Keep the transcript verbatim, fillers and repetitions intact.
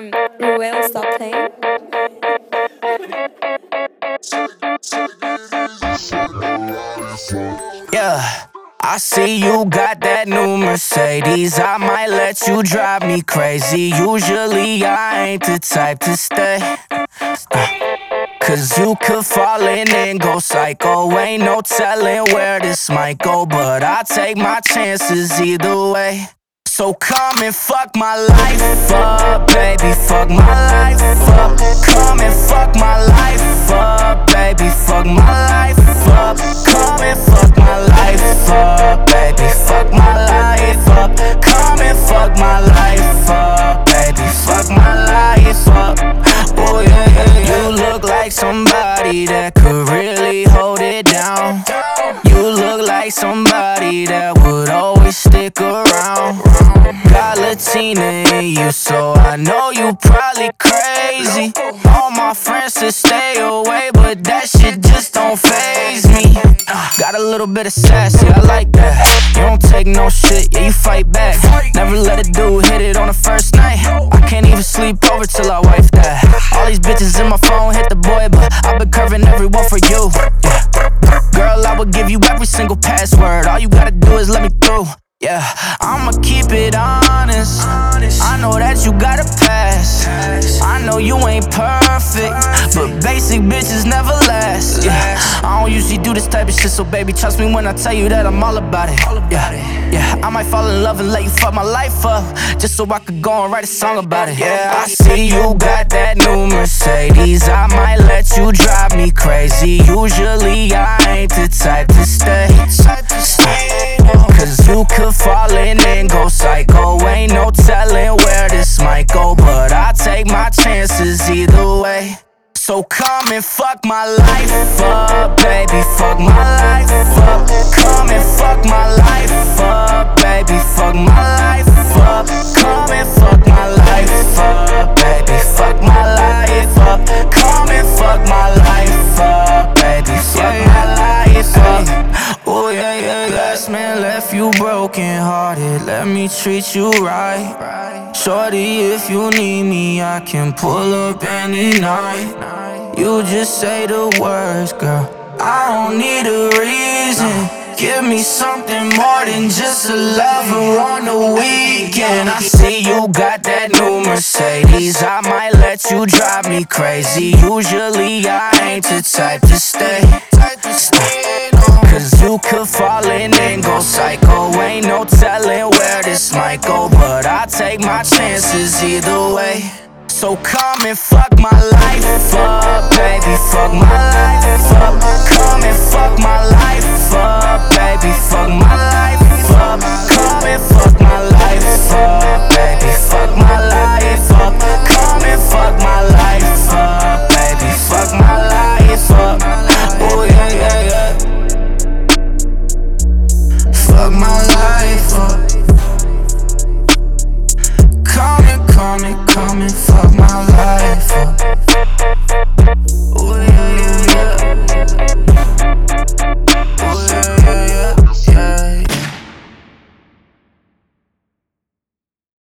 from Ruel Stop Playing. Yeah, I see you got that new Mercedes. I might let you drive me crazy. Usually I ain't the type to stay, cause you could fall in and go psycho. Ain't no telling where this might go, but I take my chances either way. So come and fuck my life up, baby, fuck my life up. Come and fuck my life up, baby, fuck my life up. Come and fuck my life up, baby, fuck my life up. Come and fuck my life up, baby, fuck my life up. Oh yeah, yeah, yeah. You look like somebody that could really hold it down. You look like somebody that would always stick around. Got Latina in you, so I know you probably crazy. All my friends should stay away, but that shit just don't faze me. uh, Got a little bit of sassy, I like that. You don't take no shit, yeah, you fight back. Never let a dude hit it on the first night. I can't even sleep over till I wife that. All these bitches in my phone hit the boy, but I've been curving everyone for you, yeah. Girl, I would give you every single password. All you gotta do is let me through. Yeah, I'ma keep it honest. I know that you got a pass. I know you ain't perfect, but basic bitches never last. Yeah, I don't usually do this type of shit, so baby, trust me when I tell you that I'm all about it. Yeah, yeah, I might fall in love and let you fuck my life up, just so I could go and write a song about it. Yeah, I see you got that new Mercedes. I might let you drive me crazy. Usually I ain't the type to stay, cause you could fall in and go psycho. Ain't no telling where this might go, but I take my chances either way. So come and fuck my life up, baby, fuck my life up. Come and fuck my life up, baby, fuck my life up. Come and fuck my life up, baby, fuck my life up. Come and fuck my life up, baby, fuck my life up. Oh yeah, yeah, last man left you broken hearted. Let me treat you right. Shorty, if you need me, I can pull up any night. You just say the words, girl, I don't need a reason. Give me something more than just a lover on the weekend. I see you got that new Mercedes. I might let you drive me crazy. Usually I ain't the type to stay, cause you could fall in and go psycho. Ain't no telling where this might go, but I take my chances either way. So come and fuck my life up, baby, fuck my life up. Come and fuck my life up, baby, fuck my life